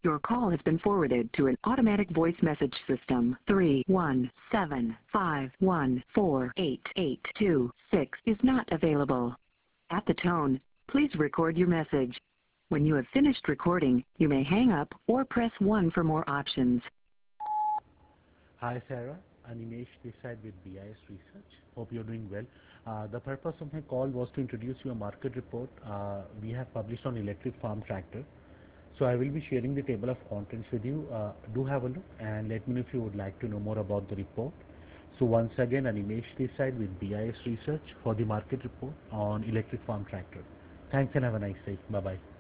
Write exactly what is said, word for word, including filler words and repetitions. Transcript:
Your call has been forwarded to an automatic voice message system. three one seven five one four eight eight two six is not available. At the tone, please record your message. When you have finished recording, you may hang up or press one for more options. Hi Sarah, Animesh this side with B I S Research. Hope you're doing well. Uh, the purpose of my call was to introduce you a market report uh, we have published on electric farm tractor. So I will be sharing the table of contents with you. Uh, do have a look and let me know if you would like to know more about the report. So once again, Animesh this side with B I S Research for the market report on electric farm tractor. Thanks and have a nice day. Bye bye.